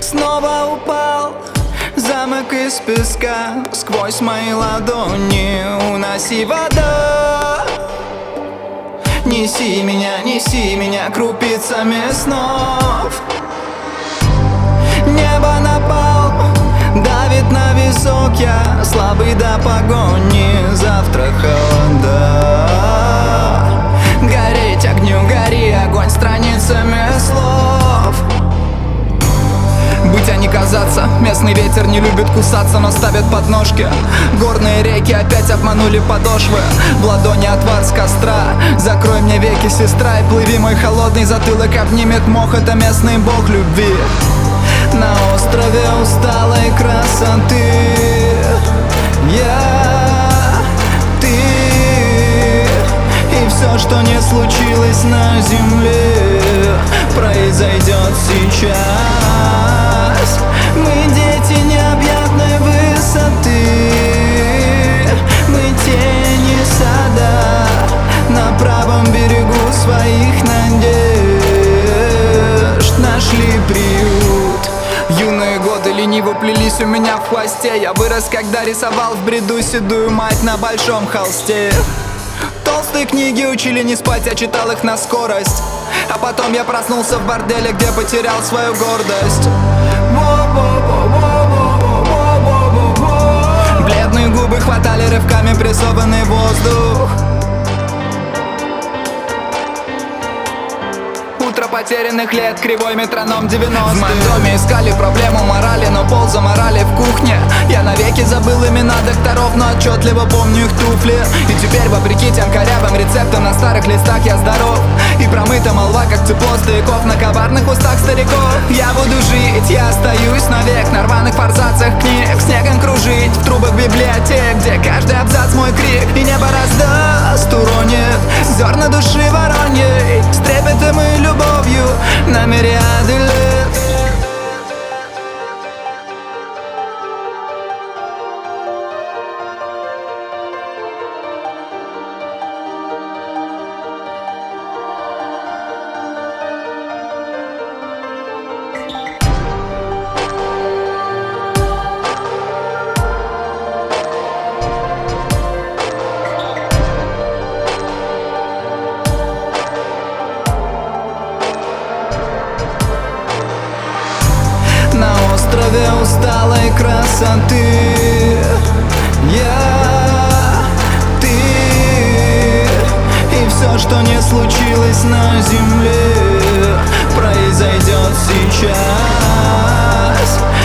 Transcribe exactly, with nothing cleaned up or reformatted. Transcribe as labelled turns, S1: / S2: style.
S1: Снова упал замок из песка, сквозь мои ладони уноси вода. Неси меня, неси меня крупицами снов. Небо напал, давит на висок, я слабый до погони. Завтра холода. Гореть огню, гори, огонь страницами слов. Быть, а не казаться. Местный ветер не любит кусаться, но ставит подножки. Горные реки опять обманули подошвы. В ладони отвар с костра. Закрой мне веки, сестра, и плыви. Мой холодный затылок обнимет мох. Это местный бог любви. На острове усталой красоты я, ты. И все, что не случилось на земле, произойдет сейчас. Мы дети необъятной высоты, мы тени сада на правом берегу своих надежд нашли приют. Юные годы лениво плелись у меня в хвосте. Я вырос, когда рисовал в бреду седую мать на большом холсте. Толстые книги учили не спать, я читал их на скорость. А потом я проснулся в борделе, где потерял свою гордость. Бледные губы хватали рывками прессованный воздух. Утро потерянных лет, кривой метроном девяностых. В моем доме искали проблему морали, но пол заморали в кухне. Я навеки забыл имена докторов, но отчетливо помню их туфли. И теперь, вопреки тем корявым рецептам, на старых листах я здоров. И промыта молва, как тепло стояков на коварных устах стариков. Я буду жить, я остаюсь навек на рваных форзацах книг, снегом кружить в трубах библиотек, где каждый абзац мой крик. И небо раздаст, уронит зерна души вороньей, с трепетом и любовью на мириады лет. На острове усталой красоты я, ты. И все, что не случилось на земле, произойдет сейчас.